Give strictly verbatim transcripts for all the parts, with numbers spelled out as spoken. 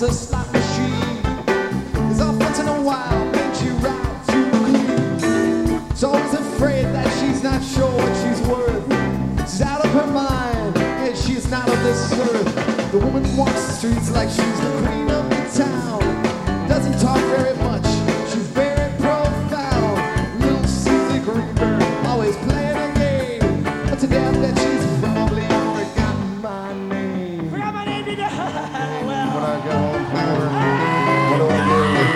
a slot machine. Is off once in a while, makes you ride too clean. She's always afraid that she's not sure what she's worth. She's out of her mind, and she's not of this earth. The woman walks the streets like she's the queen of the town. Doesn't talk very much, she's very profound. Little Susie Greenberg, always playing a game. But to damn that she's probably forgotten my name. Forgot my name, did you? Well, When I go home from work, what do I do?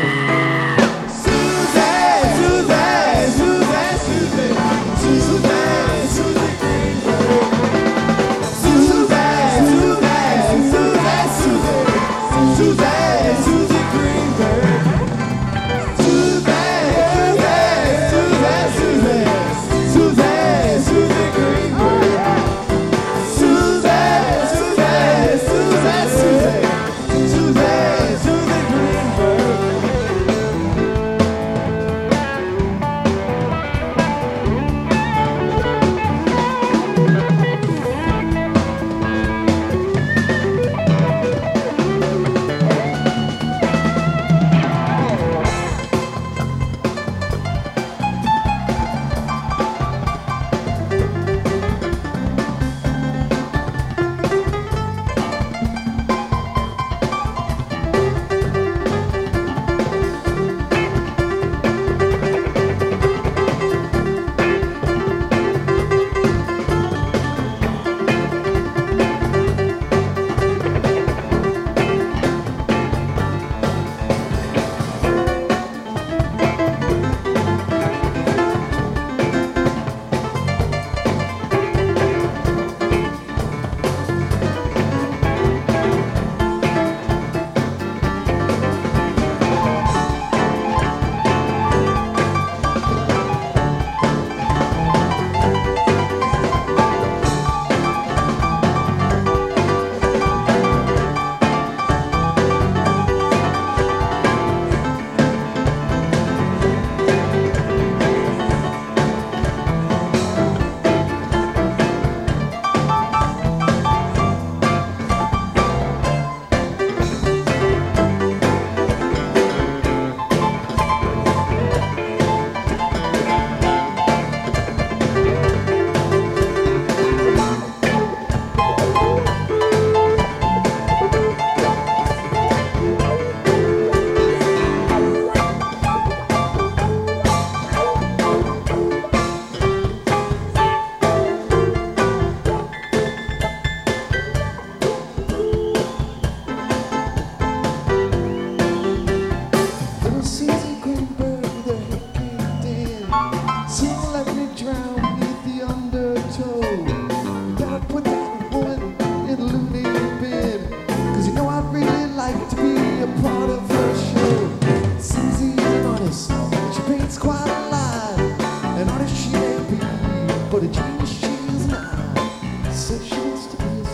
But a genius she is now. Said she wants to be a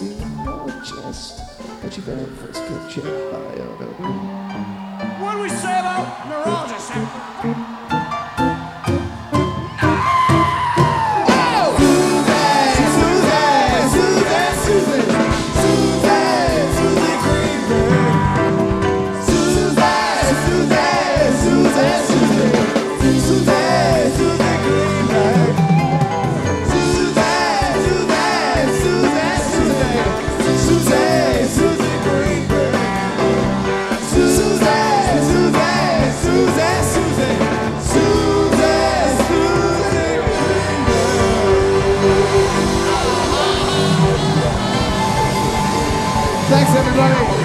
sociologist, but you better first get checked by a what do we say about neurologists? Thanks, everybody.